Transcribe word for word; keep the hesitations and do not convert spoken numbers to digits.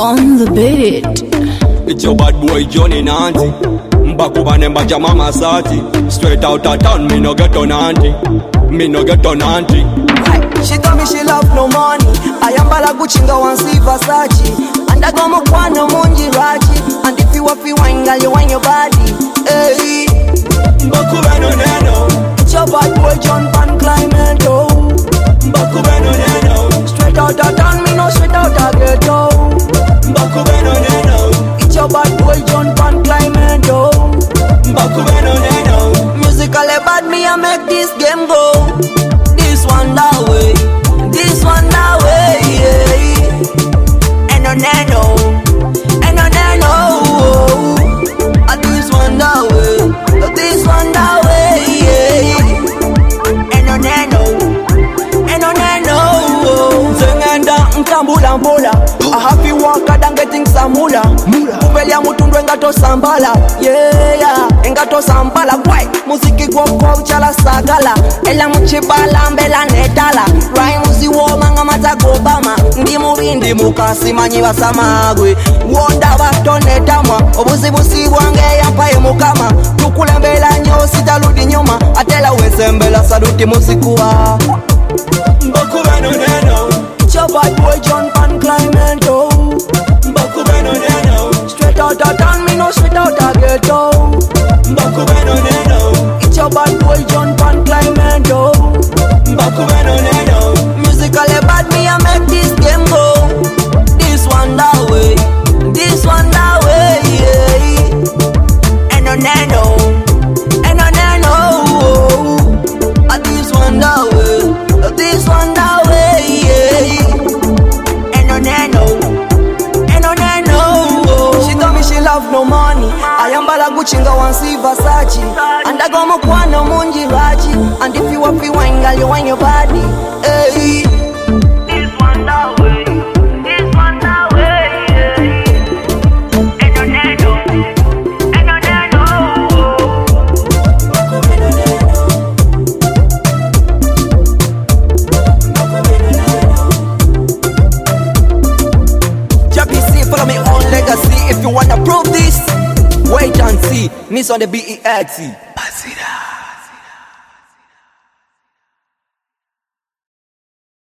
on the beat. It's your bad boy Johnny Nancy. Mbakuba nemba jama masati. Straight out of town, me no get on auntie. Me no get on auntie. She told me she love no money. I am bala Gucci one see Versace. And I go mo kwana munji rachi. And if you wafi wine girl, you wine your body. Hey, Mbakuba no neno. it's your bad boy John Van Clement. Oh, Mbakuba no neno. straight out of town, me no straight out of ghetto. Mbakuba no neno. It's your bad boy John Van Clement. Oh, Mbakuba no neno. musically bad me I make this game go. This one that way, this one that way, yeah. And no nano, and no nano. And this one that way, this one that way, yeah. And no nano, and no nano. Zengenda Nkambula mbola, I have you walk and getting some mula. Kubelia mutundu engato sambala, yeah, yeah. Engato sambala, why? Musiki kwa kwa uchala sagala. Ela mchibala mbela netala. Rai muzi woma nga mata Obama. Ndi murindi mukasi manyiwa samagwe. Wonda bato netamwa. Obuzi busi wange yampaye mukama. Tukule mbela nyo sitaludi nyuma. Atela weze mbela saluti musikuwa. Mbakuba no neno. It's your bad boy John Van Clement. Oh, Mbakuba no neno. straight out of town, me no straight out of ghetto. Mbakuba no neno. It's your bad boy John Van Clement. Oh, Mbakuba no neno. musically bad me I make this game go. This one that way, this one that way, yeah. And no nano, and no nano. Oh, this one that way, this one that way, yeah. And no nano, and no nano. She told me she love no money. I am bala Gucci one see Versace. And I go mo kwana munji rachi. And if you wafi wine girl, you wine your body. Hey. This one that way, this one that way, yeah. And no nano, and no nano. J P C, follow me on legacy. If you wanna prove this, wait and see. Miss on the B E X. Basira.